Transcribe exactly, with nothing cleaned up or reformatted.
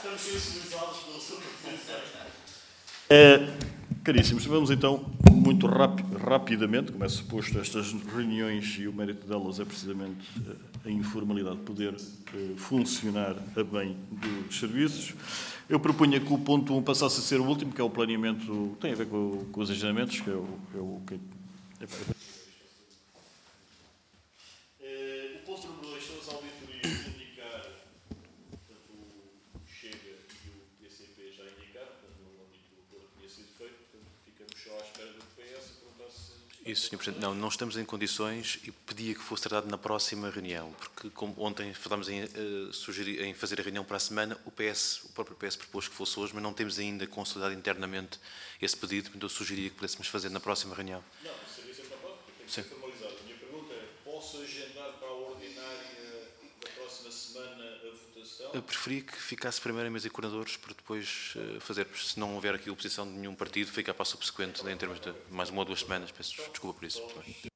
Estamos sensibilizados pelo seu presidente. É, caríssimos, vamos então muito rapi rapidamente, como é suposto, estas reuniões e o mérito delas é precisamente a informalidade, poder eh, funcionar a bem dos serviços. Eu propunha que o ponto um passasse a ser o último, que é o planeamento, tem a ver com, com os agendamentos, que é o... É o que, é, é, o ponto número dois são as auditorias indicar, portanto, o Chega e o P C P já indicaram, portanto, no âmbito do que tinha sido feito, portanto, ficamos só à espera do P S e perguntar se... Isso, senhor Presidente. Não, não estamos em condições e pedia que fosse tratado na próxima reunião, porque como ontem falámos em, uh, sugerir, em fazer a reunião para a semana, o P S, o próprio P S propôs que fosse hoje, mas não temos ainda consolidado internamente esse pedido, então eu sugeria que pudéssemos fazer na próxima reunião. Não, isso seria sempre a próxima, porque tem que ser formalizado. A minha pergunta é, posso agendar para a ordinária da próxima semana a votação? Eu preferi que ficasse primeiro em mesa e coordenadores para depois uh, fazermos. Se não houver aqui oposição de nenhum partido, fica para a subsequente em termos de mais uma ou duas semanas. Peço desculpa por isso.